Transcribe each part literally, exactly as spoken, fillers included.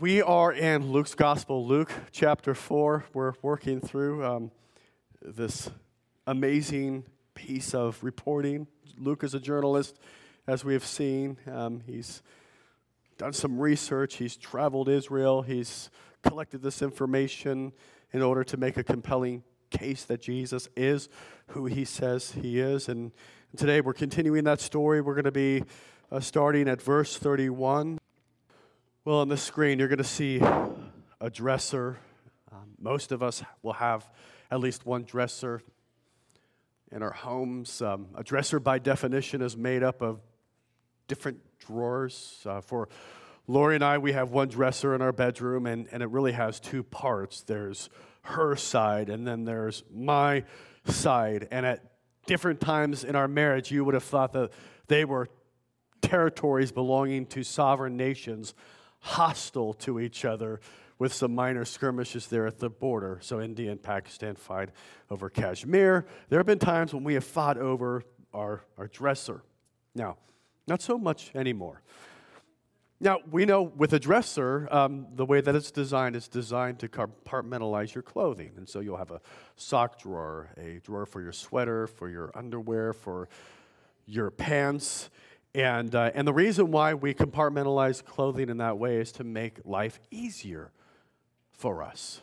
We are in Luke's Gospel, Luke chapter four. We're working through um, this amazing piece of reporting. Luke is a journalist, as we have seen. Um, he's done some research. He's traveled Israel. He's collected this information in order to make a compelling case that Jesus is who he says he is. And today we're continuing that story. We're going to be uh, starting at verse thirty-one. Well, on the screen, you're going to see a dresser. Um, most of us will have at least one dresser in our homes. Um, a dresser, by definition, is made up of different drawers. Uh, for Lori and I, we have one dresser in our bedroom, and, and it really has two parts. There's her side, and then there's my side. And at different times in our marriage, you would have thought that they were territories belonging to sovereign nations, hostile to each other, with some minor skirmishes there at the border. So India and Pakistan fight over Kashmir. There have been times when we have fought over our, our dresser. Now, not so much anymore. Now, we know with a dresser, um, the way that it's designed, it's designed to compartmentalize your clothing. And so you'll have a sock drawer, a drawer for your sweater, for your underwear, for your pants. And uh, and the reason why we compartmentalize clothing in that way is to make life easier for us,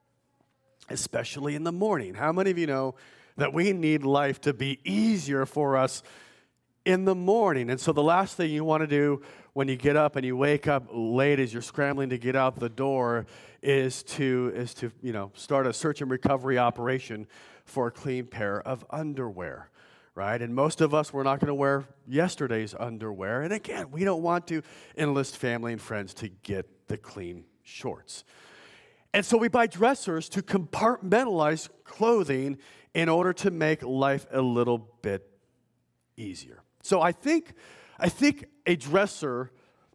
especially in the morning. How many of you know that we need life to be easier for us in the morning? And so the last thing you want to do when you get up and you wake up late as you're scrambling to get out the door is to is to you know start a search and recovery operation for a clean pair of underwear. Right? And most of us, we're not going to wear yesterday's underwear. And again, we don't want to enlist family and friends to get the clean shorts. And so we buy dressers to compartmentalize clothing in order to make life a little bit easier. So I think, I think a dresser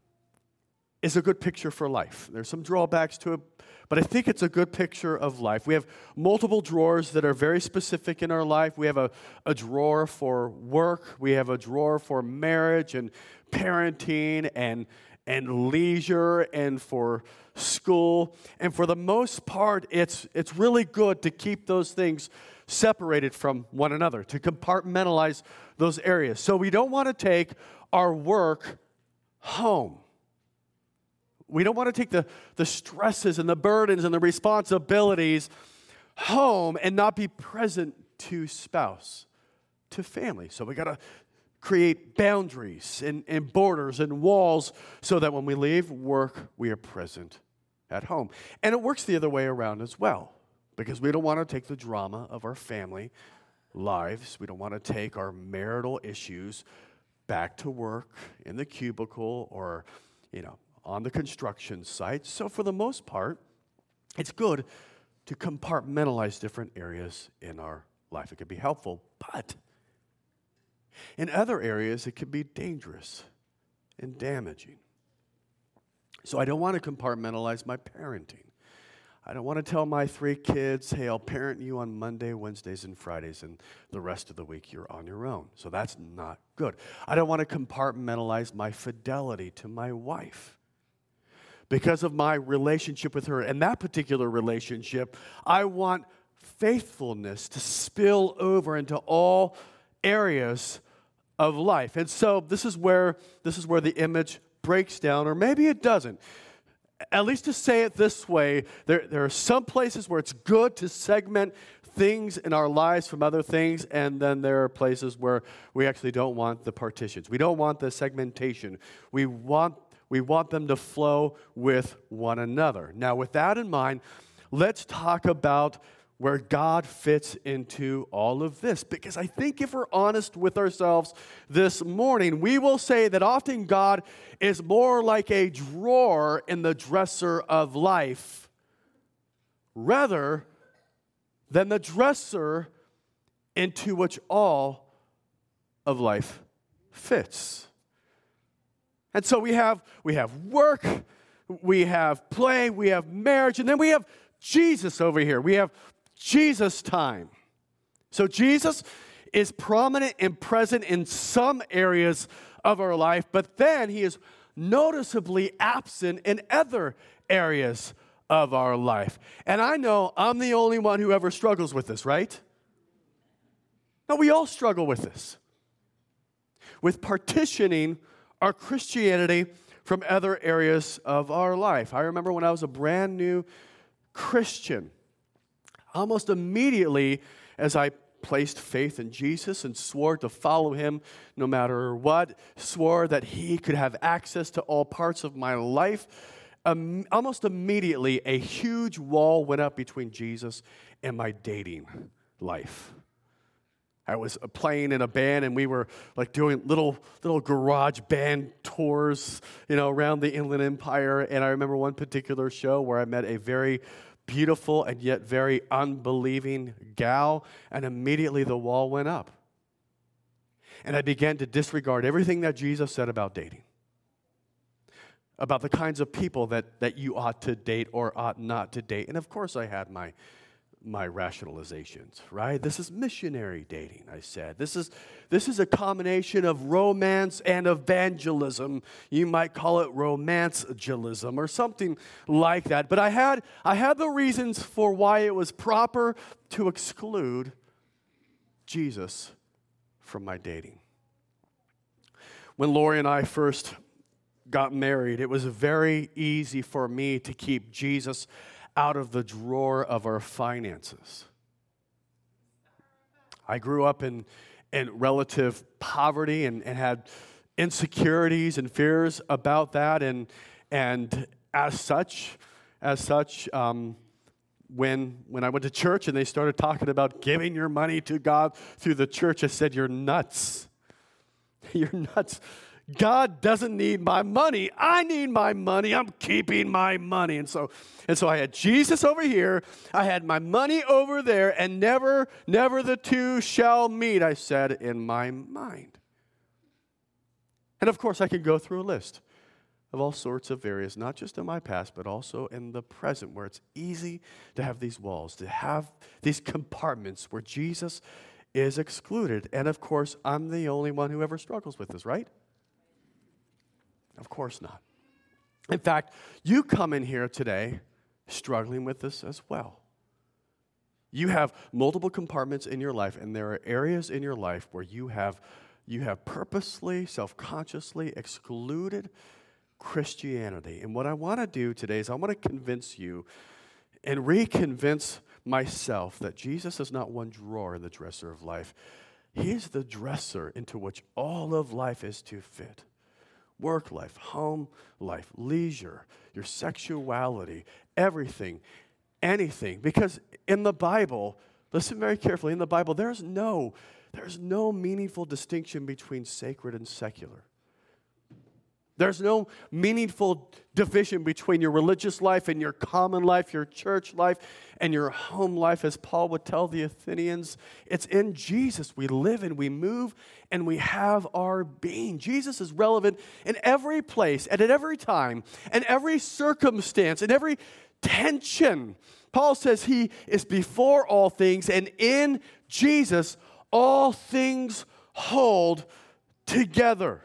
is a good picture for life. There's some drawbacks to it, but I think it's a good picture of life. We have multiple drawers that are very specific in our life. We have a, a drawer for work. We have a drawer for marriage and parenting and, and leisure and for school. And for the most part, it's, it's really good to keep those things separated from one another, to compartmentalize those areas. So we don't want to take our work home. We don't want to take the, the stresses and the burdens and the responsibilities home and not be present to spouse, to family. So we got to create boundaries and, and borders and walls so that when we leave work, we are present at home. And it works the other way around as well, because we don't want to take the drama of our family lives. We don't want to take our marital issues back to work in the cubicle or, you know, on the construction site. So for the most part, it's good to compartmentalize different areas in our life. It can be helpful, but in other areas, it can be dangerous and damaging. So I don't want to compartmentalize my parenting. I don't want to tell my three kids, hey, I'll parent you on Monday, Wednesdays, and Fridays, and the rest of the week you're on your own. So that's not good. I don't want to compartmentalize my fidelity to my wife. Because of my relationship with her and that particular relationship, I want faithfulness to spill over into all areas of life. And so this is where this is where the image breaks down, or maybe it doesn't. At least to say it this way, there, there are some places where it's good to segment things in our lives from other things, and then there are places where we actually don't want the partitions. We don't want the segmentation. We want We want them to flow with one another. Now, with that in mind, let's talk about where God fits into all of this. Because I think if we're honest with ourselves this morning, we will say that often God is more like a drawer in the dresser of life rather than the dresser into which all of life fits. And so we have we have work, we have play, we have marriage, and then we have Jesus over here. We have Jesus time. So Jesus is prominent and present in some areas of our life, but then he is noticeably absent in other areas of our life. And I know I'm the only one who ever struggles with this, right? No, we all struggle with this. With partitioning our Christianity from other areas of our life. I remember when I was a brand new Christian, almost immediately as I placed faith in Jesus and swore to follow him no matter what, swore that he could have access to all parts of my life, um, almost immediately a huge wall went up between Jesus and my dating life. I was playing in a band, and we were like doing little little garage band tours, you know, around the Inland Empire. And I remember one particular show where I met a very beautiful and yet very unbelieving gal, and immediately the wall went up. And I began to disregard everything that Jesus said about dating, about the kinds of people that, that you ought to date or ought not to date. And of course I had my my rationalizations, right? This is missionary dating, I said. This is this is a combination of romance and evangelism. You might call it romancegelism or something like that. But I had I had the reasons for why it was proper to exclude Jesus from my dating. When Lori and I first got married, it was very easy for me to keep Jesus out of the drawer of our finances. I grew up in, in relative poverty and, and had insecurities and fears about that, and and as such, as such, um, when when I went to church and they started talking about giving your money to God through the church, I said, "You're nuts. You're nuts. God doesn't need my money. I need my money. I'm keeping my money." And so, and so I had Jesus over here. I had my money over there, and never, never the two shall meet, I said in my mind. And of course, I could go through a list of all sorts of areas, not just in my past, but also in the present, where it's easy to have these walls, to have these compartments where Jesus is excluded. And of course, I'm the only one who ever struggles with this, right? Of course not. In fact, you come in here today struggling with this as well. You have multiple compartments in your life, and there are areas in your life where you have you have purposely, self-consciously excluded Christianity. And what I want to do today is I want to convince you and re-convince myself that Jesus is not one drawer in the dresser of life. He is the dresser into which all of life is to fit. Work life, home life, leisure, your sexuality, everything, anything. Because in the Bible, listen very carefully, in the Bible, there's no, there's no meaningful distinction between sacred and secular. There's no meaningful division between your religious life and your common life, your church life, and your home life, as Paul would tell the Athenians. It's in Jesus we live and we move and we have our being. Jesus is relevant in every place and at every time and every circumstance and every tension. Paul says he is before all things, and in Jesus all things hold together.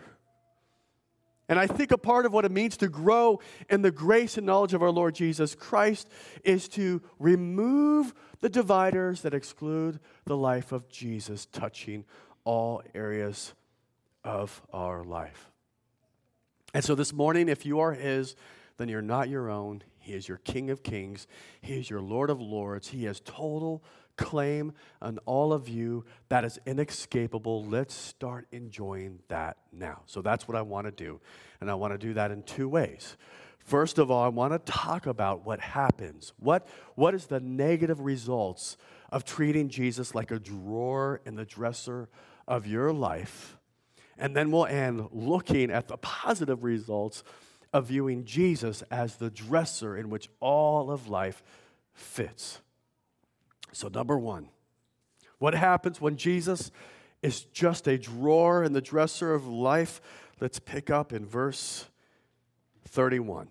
And I think a part of what it means to grow in the grace and knowledge of our Lord Jesus Christ is to remove the dividers that exclude the life of Jesus, touching all areas of our life. And so this morning, if you are His, then you're not your own. He is your King of Kings. He is your Lord of Lords. He has total claim on all of you. That is inescapable. Let's start enjoying that now. So that's what I want to do. And I want to do that in two ways. First of all, I want to talk about what happens. What, what is the negative results of treating Jesus like a drawer in the dresser of your life? And then we'll end looking at the positive results of viewing Jesus as the dresser in which all of life fits. So number one, what happens when Jesus is just a drawer in the dresser of life? Let's pick up in verse thirty-one.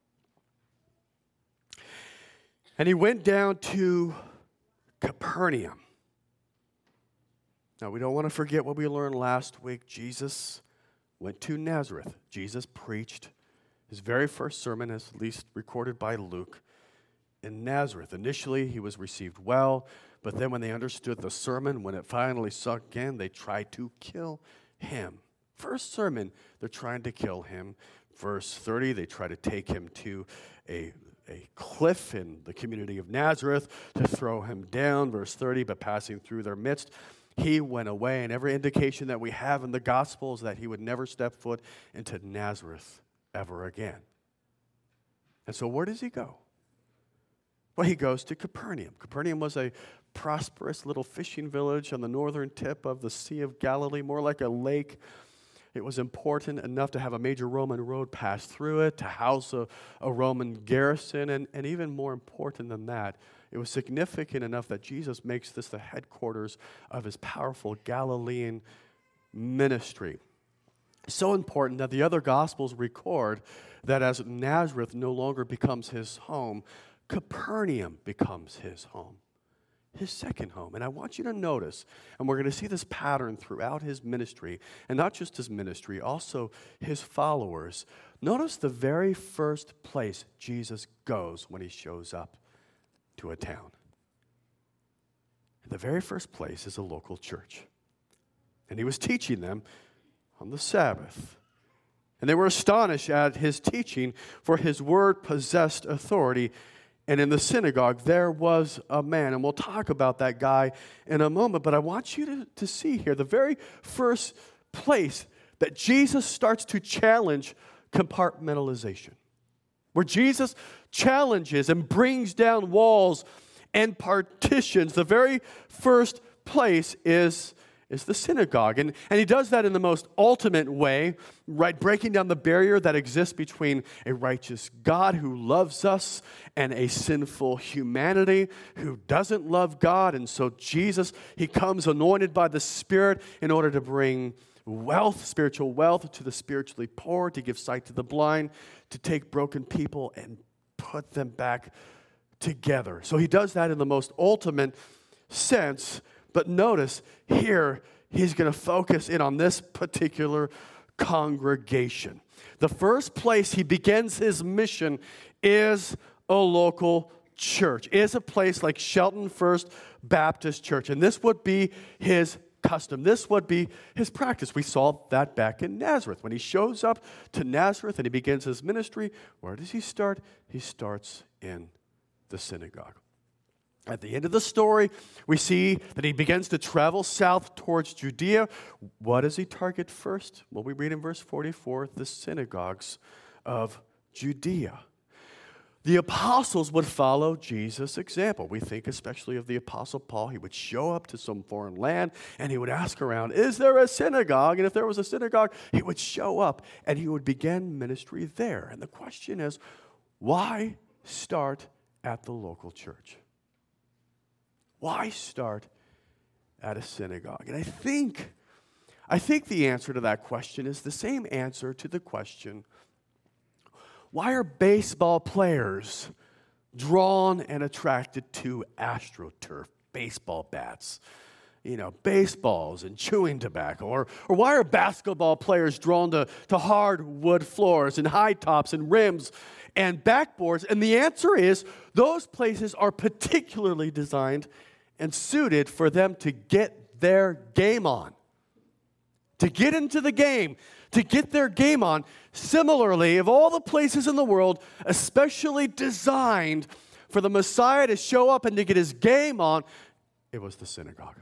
And he went down to Capernaum. Now, we don't want to forget what we learned last week. Jesus went to Nazareth. Jesus preached his very first sermon, as at least recorded by Luke, in Nazareth. Initially, he was received well, but then when they understood the sermon, when it finally sunk in, they tried to kill him. First sermon, they're trying to kill him. Verse thirty, they try to take him to a, a cliff in the community of Nazareth to throw him down. Verse thirty, but passing through their midst, he went away. And every indication that we have in the gospel is that he would never step foot into Nazareth ever again. And so where does he go? Well, he goes to Capernaum. Capernaum was a prosperous little fishing village on the northern tip of the Sea of Galilee, more like a lake. It was important enough to have a major Roman road pass through it, to house a, a Roman garrison, and, and even more important than that, it was significant enough that Jesus makes this the headquarters of his powerful Galilean ministry. So important that the other Gospels record that as Nazareth no longer becomes his home, Capernaum becomes his home, his second home. And I want you to notice, and we're going to see this pattern throughout his ministry, and not just his ministry, also his followers. Notice the very first place Jesus goes when he shows up to a town. And the very first place is a local church. And he was teaching them on the Sabbath. And they were astonished at his teaching, for his word possessed authority. And in the synagogue, there was a man. And we'll talk about that guy in a moment. But I want you to, to see here the very first place that Jesus starts to challenge compartmentalization. Where Jesus challenges and brings down walls and partitions. The very first place is, is the synagogue. And, and he does that in the most ultimate way, right? Breaking down the barrier that exists between a righteous God who loves us and a sinful humanity who doesn't love God. And so Jesus, he comes anointed by the Spirit in order to bring wealth, spiritual wealth to the spiritually poor, to give sight to the blind, to take broken people and put them back together. So he does that in the most ultimate sense. But notice here, he's going to focus in on this particular congregation. The first place he begins his mission is a local church, is a place like Shelton First Baptist Church. And this would be his custom. This would be his practice. We saw that back in Nazareth. When he shows up to Nazareth and he begins his ministry, where does he start? He starts in the synagogue. At the end of the story, we see that he begins to travel south towards Judea. What does he target first? Well, we read in verse forty-four, the synagogues of Judea. The apostles would follow Jesus' example. We think especially of the apostle Paul. He would show up to some foreign land and he would ask around, is there a synagogue? And if there was a synagogue, he would show up and he would begin ministry there. And the question is, why start at the local church? Why start at a synagogue? And I think, I think the answer to that question is the same answer to the question, why are baseball players drawn and attracted to AstroTurf, baseball bats? You know, baseballs and chewing tobacco. Or, or why are basketball players drawn to, to hardwood floors and high tops and rims and backboards? And the answer is those places are particularly designed and suited for them to get their game on. To get into the game, to get their game on. Similarly, of all the places in the world, especially designed for the Messiah to show up and to get his game on, it was the synagogue.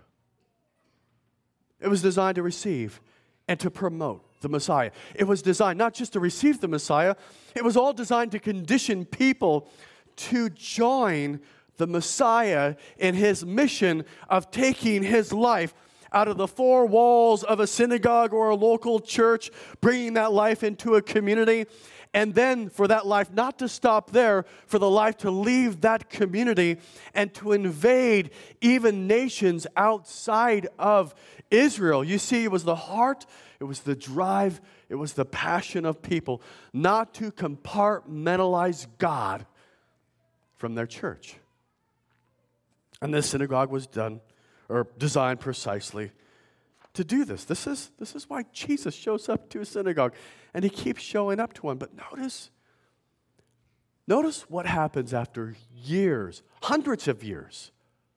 It was designed to receive and to promote the Messiah. It was designed not just to receive the Messiah, it was all designed to condition people to join the Messiah in his mission of taking his life out of the four walls of a synagogue or a local church, bringing that life into a community, and then for that life not to stop there, for the life to leave that community and to invade even nations outside of Israel. You see, it was the heart, it was the drive, it was the passion of people not to compartmentalize God from their church. And this synagogue was done or designed precisely to do this. This is, this is why Jesus shows up to a synagogue, and he keeps showing up to one. But notice, notice what happens after years, hundreds of years,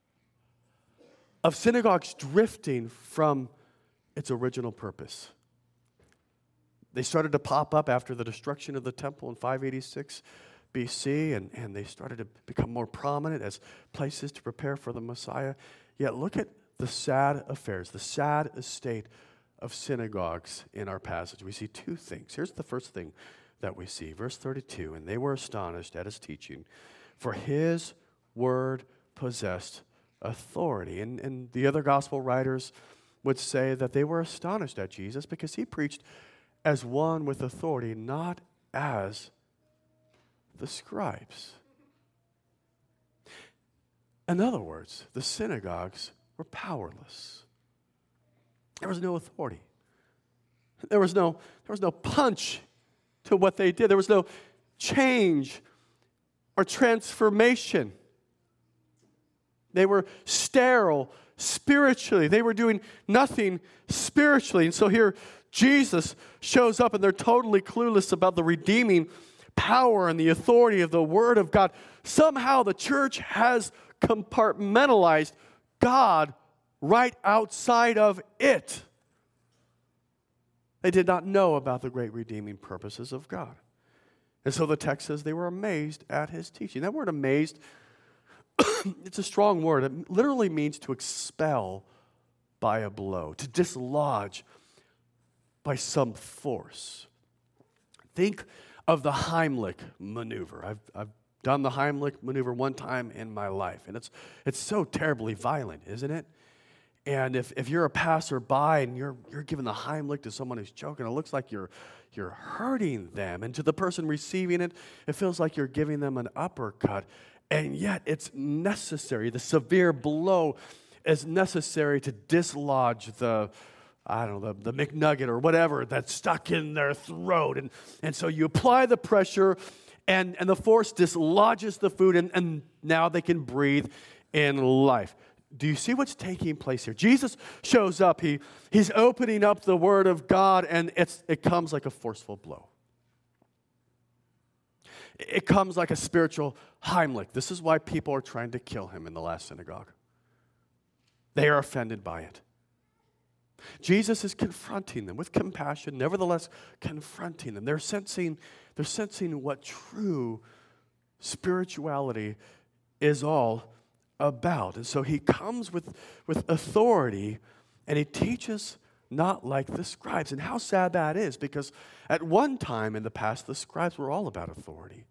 of synagogues drifting from its original purpose. They started to pop up after the destruction of the temple in five eighty-six B C, and, and they started to become more prominent as places to prepare for the Messiah. Yet look at the sad affairs, the sad estate of synagogues in our passage. We see two things. Here's the first thing that we see. Verse thirty-two, and they were astonished at his teaching, for his word possessed authority. And, and the other gospel writers would say that they were astonished at Jesus because he preached as one with authority, not as the scribes. In other words, the synagogues were powerless. There was no authority. There was no, there was no punch to what they did. There was no change or transformation. They were sterile spiritually. They were doing nothing spiritually. And so here Jesus shows up, and they're totally clueless about the redeeming power and the authority of the Word of God. Somehow the church has compartmentalized God right outside of it. They did not know about the great redeeming purposes of God. And so the text says they were amazed at his teaching. That word amazed, it's a strong word. It literally means to expel by a blow, to dislodge by some force. Think of the Heimlich maneuver. I've, I've done the Heimlich maneuver one time in my life, and it's it's so terribly violent, isn't it? And if, if you're a passerby and you're you're giving the Heimlich to someone who's choking, it looks like you're you're hurting them. And to the person receiving it, it feels like you're giving them an uppercut. And yet it's necessary. The severe blow is necessary to dislodge the, I don't know, the, the McNugget or whatever that's stuck in their throat. And, and so you apply the pressure, and, and the force dislodges the food, and, and now they can breathe in life. Do you see what's taking place here? Jesus shows up. He, he's opening up the Word of God, and it's, it comes like a forceful blow. It comes like a spiritual Heimlich. This is why people are trying to kill him in the last synagogue. They are offended by it. Jesus is confronting them with compassion, nevertheless confronting them. They're sensing, they're sensing what true spirituality is all about. And so he comes with, with authority, and he teaches not like the scribes. And how sad that is, because at one time in the past, the scribes were all about authority.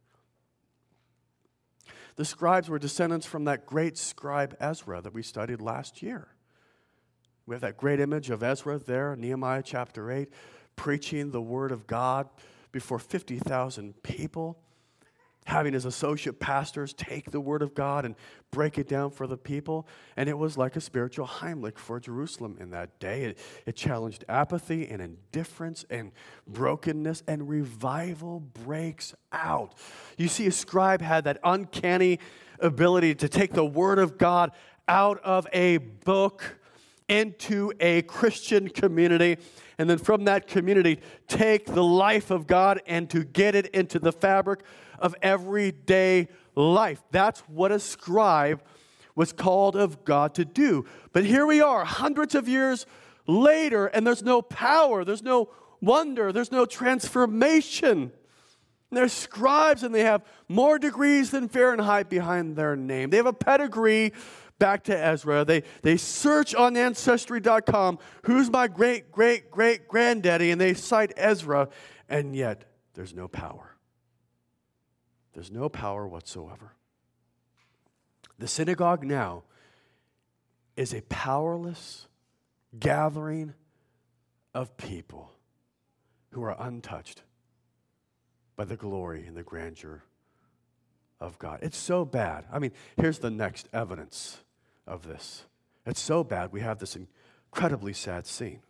The scribes were descendants from that great scribe Ezra that we studied last year. We have that great image of Ezra there, Nehemiah chapter eight, preaching the word of God before fifty thousand people, having his associate pastors take the word of God and break it down for the people. And it was like a spiritual Heimlich for Jerusalem in that day. It, it challenged apathy and indifference and brokenness, and revival breaks out. You see, a scribe had that uncanny ability to take the word of God out of a book into a Christian community, and then from that community take the life of God and to get it into the fabric of everyday life. That's what a scribe was called of God to do. But here we are, hundreds of years later, and there's no power, there's no wonder, there's no transformation. They're scribes, and they have more degrees than Fahrenheit behind their name. They have a pedigree back to Ezra. They, they search on Ancestry dot com, who's my great, great, great granddaddy, and they cite Ezra, and yet there's no power. There's no power whatsoever. The synagogue now is a powerless gathering of people who are untouched by the glory and the grandeur of God. It's so bad. I mean, here's the next evidence of this. It's so bad, we have this incredibly sad scene.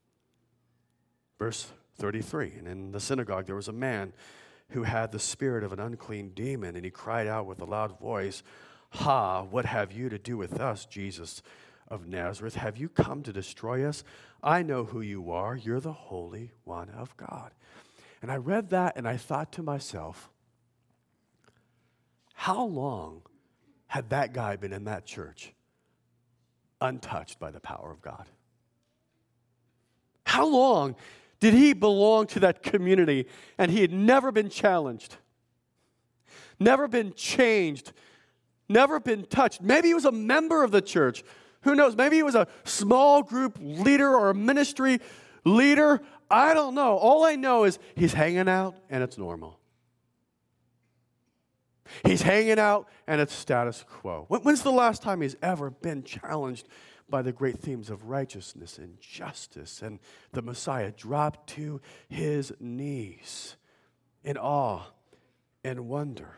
Verse thirty-three, and in the synagogue there was a man who had the spirit of an unclean demon, and he cried out with a loud voice, "Ha, what have you to do with us, Jesus, of Nazareth, have you come to destroy us? I know who you are. You're the Holy One of God. And I read that and I thought to myself, how long had that guy been in that church untouched by the power of God? How long did he belong to that community and he had never been challenged, never been changed, never been touched? Maybe he was a member of the church. Who knows? Maybe he was a small group leader or a ministry leader. I don't know. All I know is he's hanging out and it's normal. He's hanging out and it's status quo. When's the last time he's ever been challenged by the great themes of righteousness and justice, and the Messiah dropped to his knees in awe and wonder?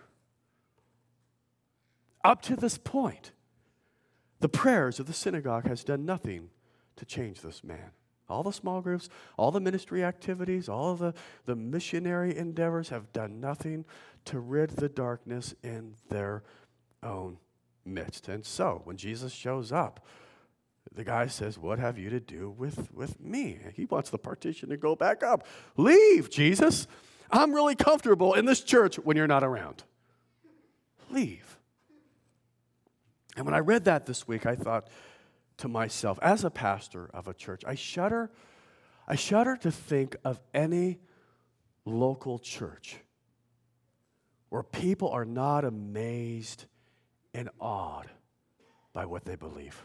Up to this point, the prayers of the synagogue has done nothing to change this man. All the small groups, all the ministry activities, all of the, the missionary endeavors have done nothing to rid the darkness in their own midst. And so, when Jesus shows up, the guy says, what have you to do with, with me? He wants the partition to go back up. Leave, Jesus. I'm really comfortable in this church when you're not around. Leave. And when I read that this week, I thought to myself, as a pastor of a church, I shudder, I shudder to think of any local church where people are not amazed and awed by what they believe.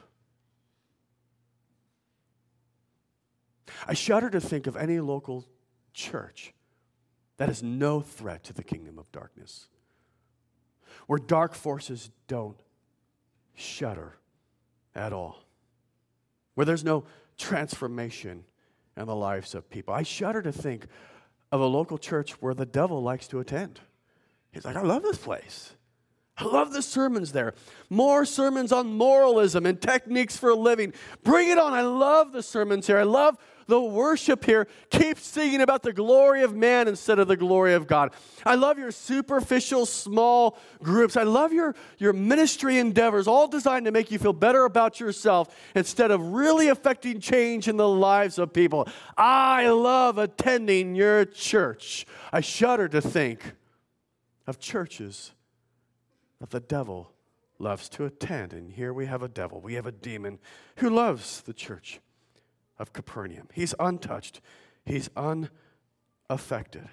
I shudder to think of any local church that is no threat to the kingdom of darkness, where dark forces don't shudder at all, where there's no transformation in the lives of people. I shudder to think of a local church where the devil likes to attend. He's like, I love this place. I love the sermons there. More sermons on moralism and techniques for living. Bring it on. I love the sermons here. I love the worship here. Keep singing about the glory of man instead of the glory of God. I love your superficial small groups. I love your, your ministry endeavors, all designed to make you feel better about yourself instead of really affecting change in the lives of people. I love attending your church. I shudder to think of churches that the devil loves to attend. And here we have a devil. We have a demon who loves the church of Capernaum. He's untouched. He's unaffected.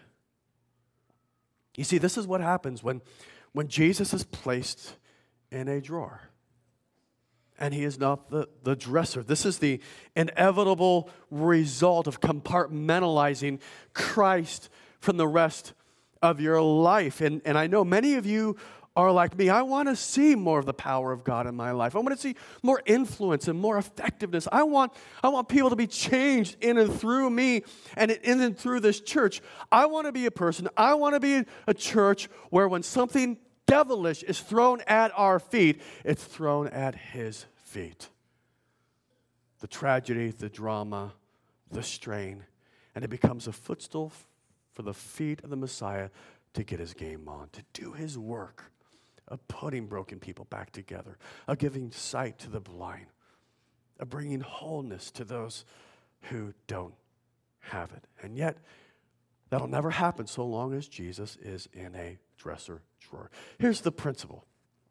You see, this is what happens when, when Jesus is placed in a drawer. And he is not the, the dresser. This is the inevitable result of compartmentalizing Christ from the rest of your life. And, and I know many of you are like me. I want to see more of the power of God in my life. I want to see more influence and more effectiveness. I want, I want people to be changed in and through me and in and through this church. I want to be a person. I want to be a church where when something devilish is thrown at our feet, it's thrown at his feet. The tragedy, the drama, the strain, and it becomes a footstool for the feet of the Messiah to get his game on, to do his work of putting broken people back together, of giving sight to the blind, of bringing wholeness to those who don't have it. And yet, that'll never happen so long as Jesus is in a dresser drawer. Here's the principle.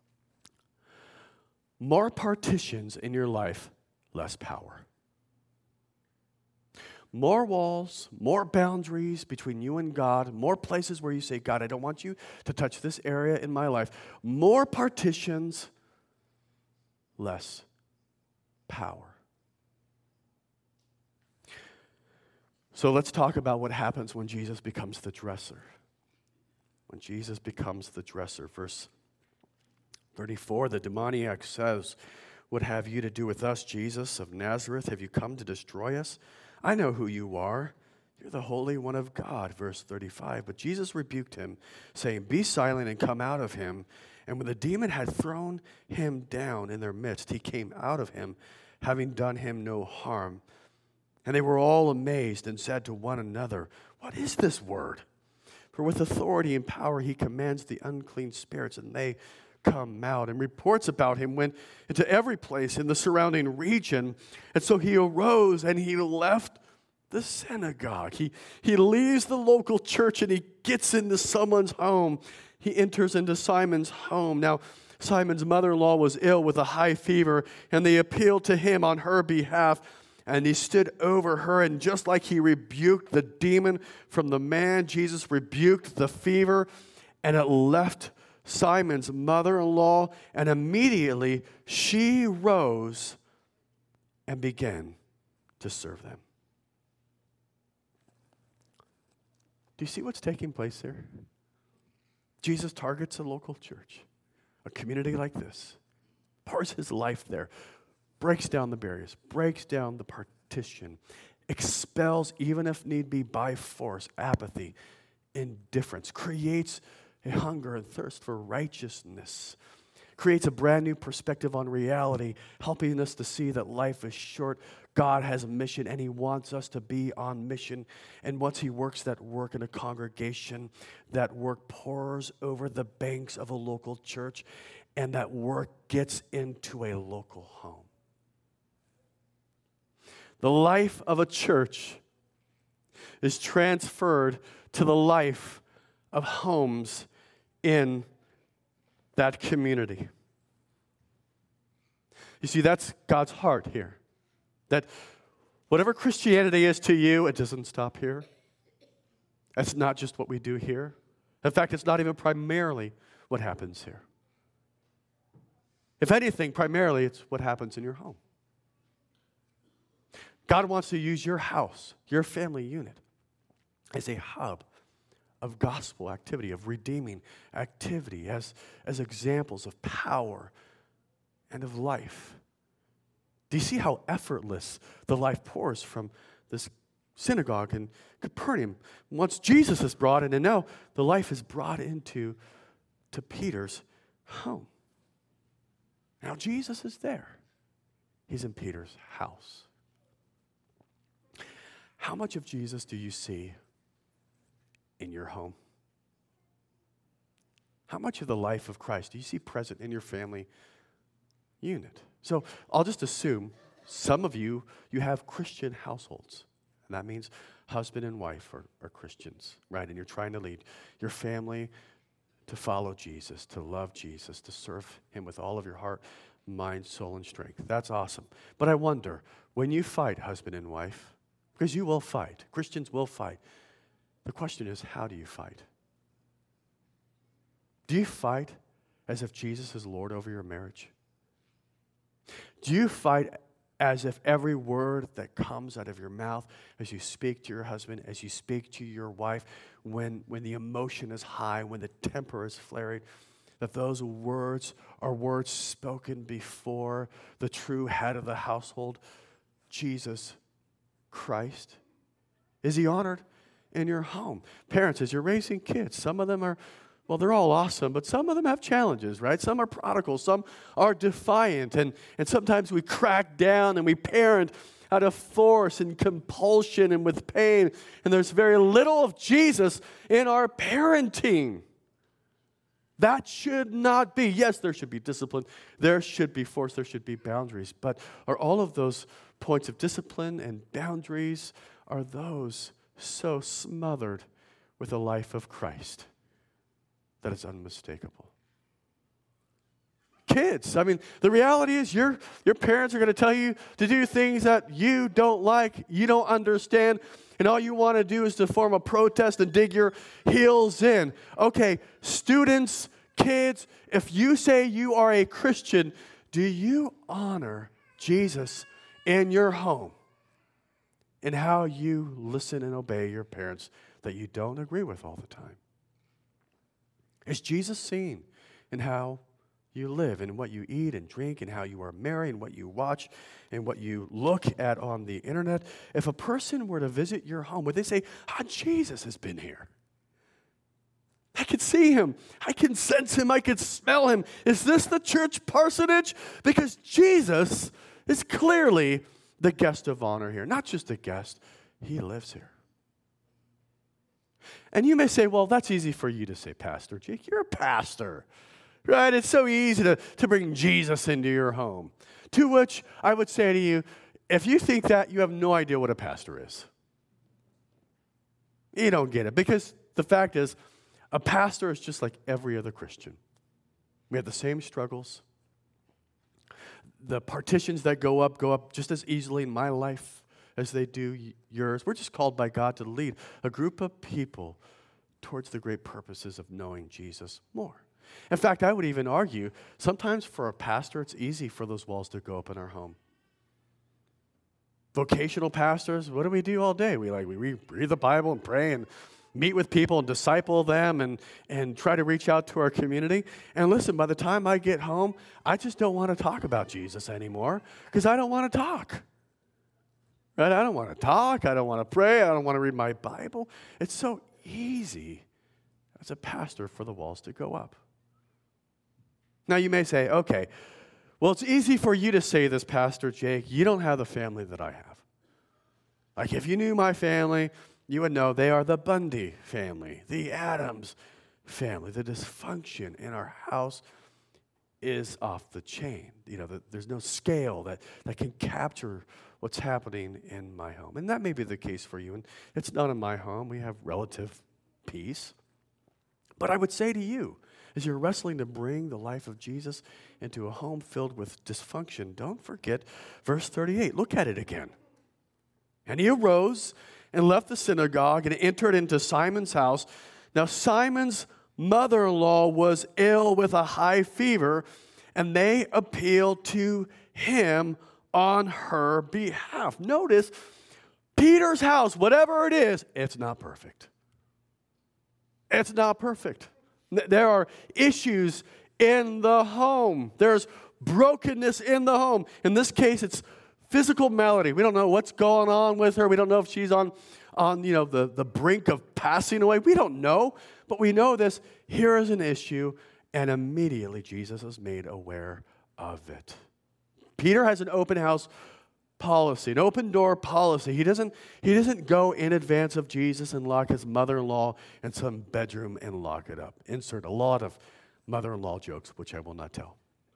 More partitions in your life, less power. More walls, more boundaries between you and God, more places where you say, God, I don't want you to touch this area in my life. More partitions, less power. So let's talk about what happens when Jesus becomes the dresser. When Jesus becomes the dresser. Verse thirty-four, the demoniac says, what have you to do with us, Jesus of Nazareth? Have you come to destroy us? I know who you are. You're the Holy One of God. Verse thirty-five. But Jesus rebuked him, saying, be silent and come out of him. And when the demon had thrown him down in their midst, he came out of him, having done him no harm. And they were all amazed and said to one another, what is this word? For with authority and power he commands the unclean spirits, and they come out. And reports about him went into every place in the surrounding region. And so he arose and he left the synagogue. He, he leaves the local church and he gets into someone's home. He enters into Simon's home. Now, Simon's mother-in-law was ill with a high fever, and they appealed to him on her behalf. And he stood over her, and just like he rebuked the demon from the man, Jesus rebuked the fever, and it left Simon's mother-in-law, and immediately she rose and began to serve them. Do you see what's taking place there? Jesus targets a local church, a community like this, pours his life there, breaks down the barriers, breaks down the partition, expels, even if need be, by force, apathy, indifference, creates a hunger and thirst for righteousness, creates a brand new perspective on reality, helping us to see that life is short. God has a mission, and he wants us to be on mission. And once he works that work in a congregation, that work pours over the banks of a local church, and that work gets into a local home. The life of a church is transferred to the life of homes in that community. You see, that's God's heart here. That whatever Christianity is to you, it doesn't stop here. That's not just what we do here. In fact, it's not even primarily what happens here. If anything, primarily it's what happens in your home. God wants to use your house, your family unit, as a hub of gospel activity, of redeeming activity, as, as examples of power and of life. Do you see how effortless the life pours from this synagogue in Capernaum? Once Jesus is brought in, and now the life is brought into to Peter's home. Now Jesus is there. He's in Peter's house. How much of Jesus do you see in your home? How much of the life of Christ do you see present in your family unit? So I'll just assume some of you, you have Christian households. And that means husband and wife are, are Christians, right? And you're trying to lead your family to follow Jesus, to love Jesus, to serve him with all of your heart, mind, soul, and strength. That's awesome. But I wonder, when you fight husband and wife, because you will fight, Christians will fight, the question is, how do you fight? Do you fight as if Jesus is Lord over your marriage? Do you fight as if every word that comes out of your mouth, as you speak to your husband, as you speak to your wife, when, when the emotion is high, when the temper is flaring, that those words are words spoken before the true head of the household, Jesus Christ? Is he honored in your home? Parents, as you're raising kids, some of them are, well, they're all awesome, but some of them have challenges, right? Some are prodigal, some are defiant, and, and sometimes we crack down and we parent out of force and compulsion and with pain, and there's very little of Jesus in our parenting. That should not be. Yes, there should be discipline, there should be force, there should be boundaries, but are all of those points of discipline and boundaries, are those so smothered with the life of Christ that it's unmistakable? Kids, I mean, the reality is your, your parents are going to tell you to do things that you don't like, you don't understand, and all you want to do is to form a protest and dig your heels in. Okay, students, kids, if you say you are a Christian, do you honor Jesus in your home in how you listen and obey your parents that you don't agree with all the time? Is Jesus seen in how you live and what you eat and drink and how you are married and what you watch and what you look at on the internet? If a person were to visit your home, would they say, ah, Jesus has been here? I could see him. I can sense him. I could smell him. Is this the church parsonage? Because Jesus is clearly the guest of honor here. Not just a guest, he lives here. And you may say, well, that's easy for you to say, Pastor Jake. You're a pastor. right? It's so easy to, to bring Jesus into your home. To which I would say to you, if you think that, you have no idea what a pastor is. You don't get it. Because the fact is, a pastor is just like every other Christian. We have the same struggles. The partitions that go up, go up just as easily in my life as they do yours. We're just called by God to lead a group of people towards the great purposes of knowing Jesus more. In fact, I would even argue, sometimes for a pastor, it's easy for those walls to go up in our home. Vocational pastors, what do we do all day? We like we read the Bible and pray and meet with people and disciple them and, and try to reach out to our community. And listen, by the time I get home, I just don't want to talk about Jesus anymore because I don't want to talk. Right? I don't want to talk. I don't want to pray. I don't want to read my Bible. It's so easy as a pastor for the walls to go up. Now you may say, okay, well, it's easy for you to say this, Pastor Jake. You don't have the family that I have. Like if you knew my family, you would know they are the Bundy family, the Adams family. The dysfunction in our house is off the chain. You know, the, there's no scale that, that can capture what's happening in my home. And that may be the case for you. And it's not in my home. We have relative peace. But I would say to you, as you're wrestling to bring the life of Jesus into a home filled with dysfunction, don't forget verse thirty-eight. Look at it again. And he arose and left the synagogue and entered into Simon's house. Now Simon's mother-in-law was ill with a high fever, and they appealed to him on her behalf. Notice, Peter's house, whatever it is, it's not perfect. It's not perfect. There are issues in the home. There's brokenness in the home. In this case, it's physical malady. We don't know what's going on with her. We don't know if she's on, on you know, the, the brink of passing away. We don't know. But we know this. Here is an issue, and immediately Jesus is made aware of it. Peter has an open house policy, an open door policy. He doesn't, he doesn't go in advance of Jesus and lock his mother-in-law in some bedroom and lock it up. Insert a lot of mother-in-law jokes, which I will not tell.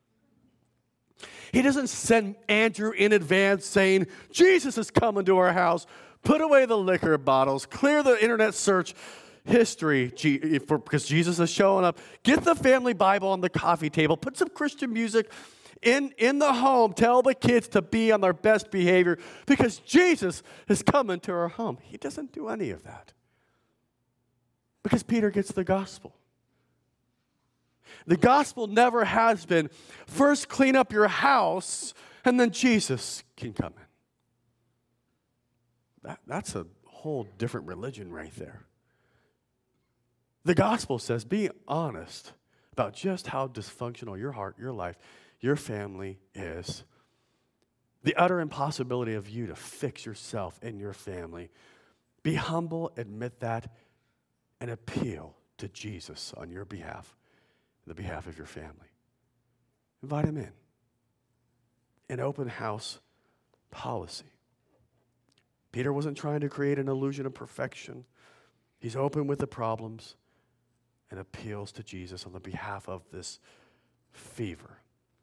He doesn't send Andrew in advance saying, Jesus is coming to our house. Put away the liquor bottles. Clear the internet search history for, because Jesus is showing up. Get the family Bible on the coffee table. Put some Christian music In, in the home. Tell the kids to be on their best behavior because Jesus is coming to our home. He doesn't do any of that because Peter gets the gospel. The gospel never has been first clean up your house and then Jesus can come in. That, that's a whole different religion right there. The gospel says be honest about just how dysfunctional your heart, your life, your family is. The utter impossibility of you to fix yourself and your family. Be humble, admit that, and appeal to Jesus on your behalf, the behalf of your family. Invite him in. An open house policy. Peter wasn't trying to create an illusion of perfection. He's open with the problems and appeals to Jesus on the behalf of this fever.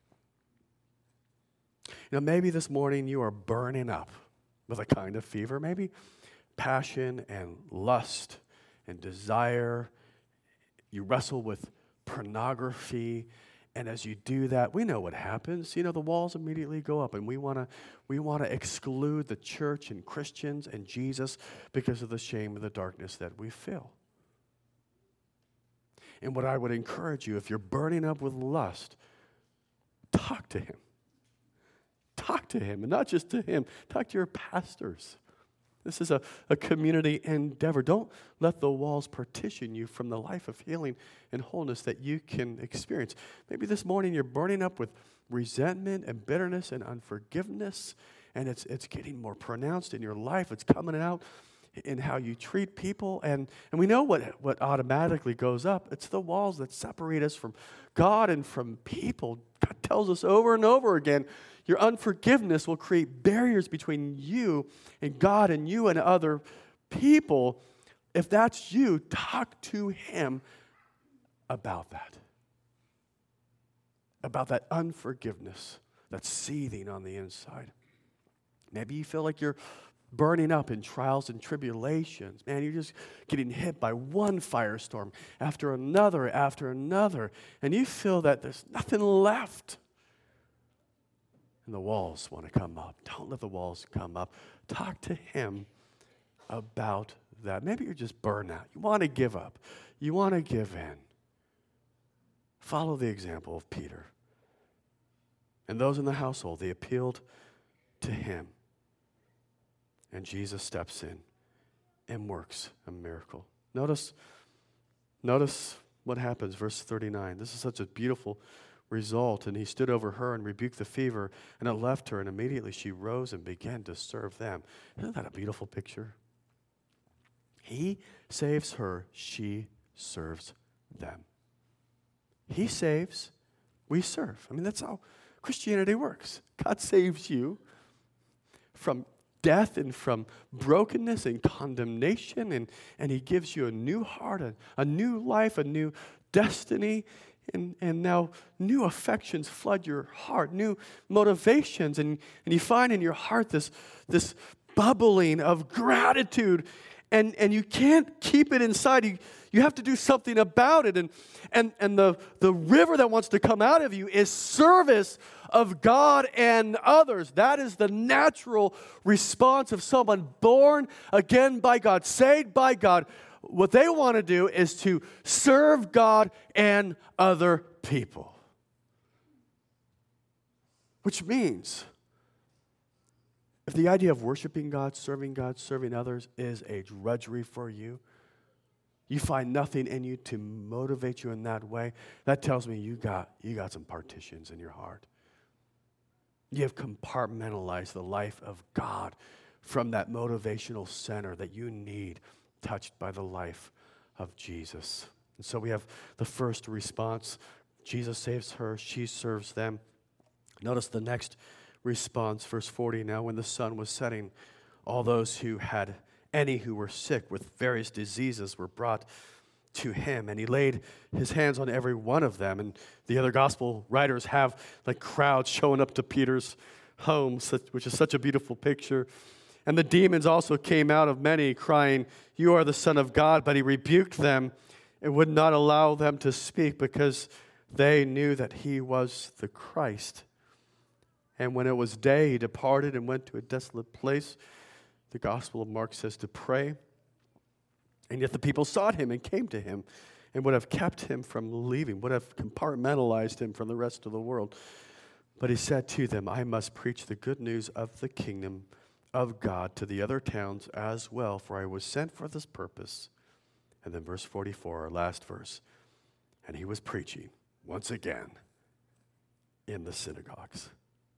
You know, maybe this morning you are burning up with a kind of fever, maybe passion and lust and desire. You wrestle with pornography, and as you do that, we know what happens. You know, the walls immediately go up, and we want to we want to exclude the church and Christians and Jesus because of the shame and the darkness that we feel. And what I would encourage you, if you're burning up with lust, talk to him. Talk to him, and not just to him. Talk to your pastors. This is a, a community endeavor. Don't let the walls partition you from the life of healing and wholeness that you can experience. Maybe this morning you're burning up with resentment and bitterness and unforgiveness, and it's it's getting more pronounced in your life. It's coming out in how you treat people, and, and we know what, what automatically goes up. It's the walls that separate us from God and from people. God tells us over and over again, your unforgiveness will create barriers between you and God and you and other people. If that's you, talk to him about that. about that unforgiveness that's seething on the inside. Maybe you feel like you're burning up in trials and tribulations. Man, you're just getting hit by one firestorm after another after another, and you feel that there's nothing left. And the walls want to come up. Don't let the walls come up. Talk to him about that. Maybe you're just burned out. You want to give up. You want to give in. Follow the example of Peter. And those in the household, they appealed to him. And Jesus steps in and works a miracle. Notice, notice what happens, verse thirty-nine. This is such a beautiful result. And he stood over her and rebuked the fever, and it left her, and immediately she rose and began to serve them. Isn't that a beautiful picture? He saves her, she serves them. He saves, we serve. I mean, that's how Christianity works. God saves you from death and from brokenness and condemnation, and, and he gives you a new heart, a, a new life, a new destiny, and, and now new affections flood your heart, new motivations, and, and you find in your heart this, this bubbling of gratitude, and, and you can't keep it inside. You, you have to do something about it, and, and, and the, the river that wants to come out of you is service of God and others. That is the natural response of someone born again by God, saved by God. What they want to do is to serve God and other people. Which means, if the idea of worshiping God, serving God, serving others is a drudgery for you, you find nothing in you to motivate you in that way, that tells me you got, you got some partitions in your heart. You have compartmentalized the life of God from that motivational center that you need, touched by the life of Jesus. And so we have the first response. Jesus saves her, she serves them. Notice the next response, verse forty. Now when the sun was setting, all those who had any who were sick with various diseases were brought to him, and he laid his hands on every one of them. And the other gospel writers have like crowds showing up to Peter's home, which is such a beautiful picture. And the demons also came out of many, crying, "You are the Son of God." But he rebuked them and would not allow them to speak, because they knew that he was the Christ. And when it was day, he departed and went to a desolate place, the Gospel of Mark says, to pray. And yet the people sought him and came to him and would have kept him from leaving, would have compartmentalized him from the rest of the world. But he said to them, "I must preach the good news of the kingdom of God to the other towns as well, for I was sent for this purpose." And then verse forty-four, our last verse. And he was preaching once again in the synagogues.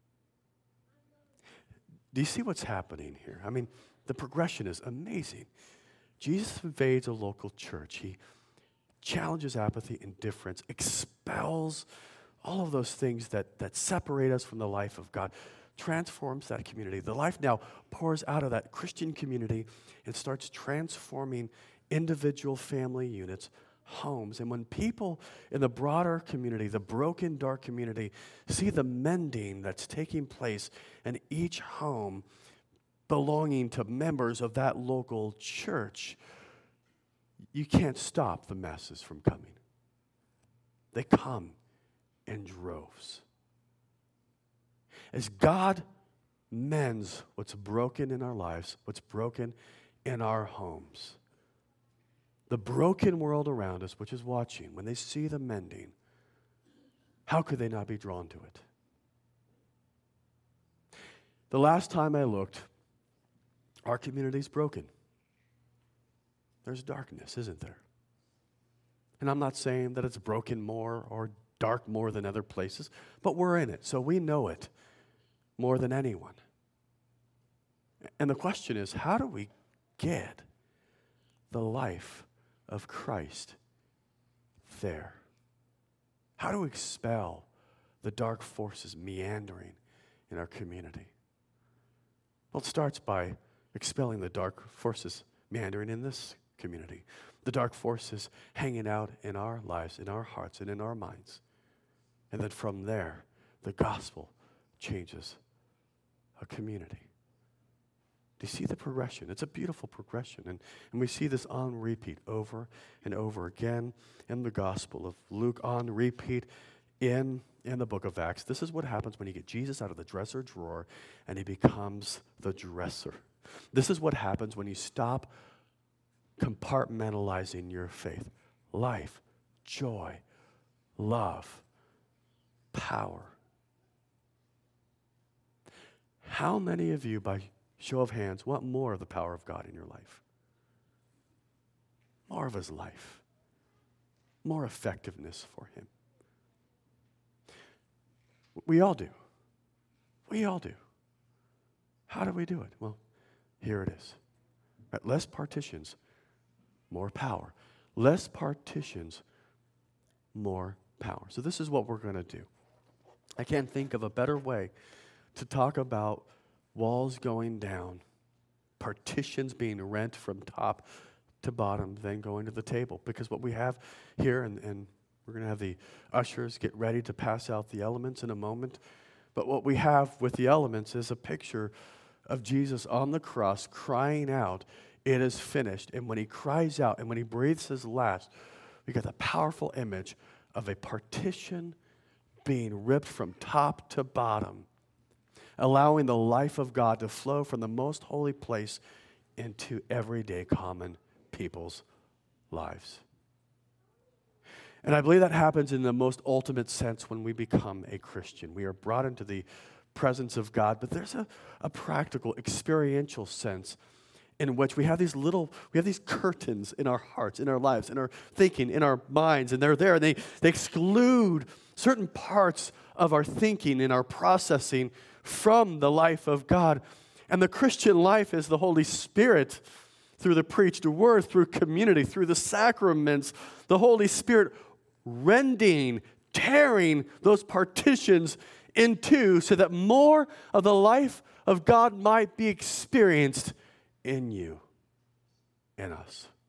Do you see what's happening here? I mean, the progression is amazing. Jesus invades a local church. He challenges apathy, indifference, expels all of those things that, that separate us from the life of God, transforms that community. The life now pours out of that Christian community and starts transforming individual family units, homes. And when people in the broader community, the broken, dark community, see the mending that's taking place in each home belonging to members of that local church, you can't stop the masses from coming. They come in droves. As God mends what's broken in our lives, what's broken in our homes, the broken world around us, which is watching, when they see the mending, how could they not be drawn to it? The last time I looked, our community's broken. There's darkness, isn't there? And I'm not saying that it's broken more or dark more than other places, but we're in it, so we know it more than anyone. And the question is, how do we get the life of Christ there? How do we expel the dark forces meandering in our community? Well, it starts by expelling the dark forces meandering in this community, the dark forces hanging out in our lives, in our hearts, and in our minds. And then from there, the gospel changes a community. Do you see the progression? It's a beautiful progression. And, and we see this on repeat over and over again in the Gospel of Luke, on repeat in, in the book of Acts. This is what happens when you get Jesus out of the dresser drawer and he becomes the dresser. This is what happens when you stop compartmentalizing your faith. Life, joy, love, power. How many of you, by show of hands, want more of the power of God in your life? More of his life. More effectiveness for him. We all do. We all do. How do we do it? Well, here it is. Right, less partitions, more power. Less partitions, more power. So this is what we're going to do. I can't think of a better way to talk about walls going down, partitions being rent from top to bottom, than going to the table. Because what we have here, and, and we're going to have the ushers get ready to pass out the elements in a moment, but what we have with the elements is a picture of Jesus on the cross crying out, "It is finished." And when he cries out and when he breathes his last, we get the powerful image of a partition being ripped from top to bottom, allowing the life of God to flow from the most holy place into everyday common people's lives. And I believe that happens in the most ultimate sense when we become a Christian. We are brought into the presence of God, but there's a, a practical, experiential sense in which we have these little, we have these curtains in our hearts, in our lives, in our thinking, in our minds, and they're there, and they, they exclude certain parts of our thinking and our processing from the life of God. And the Christian life is the Holy Spirit through the preached word, through community, through the sacraments, the Holy Spirit rending, tearing those partitions in two so that more of the life of God might be experienced in you, in us.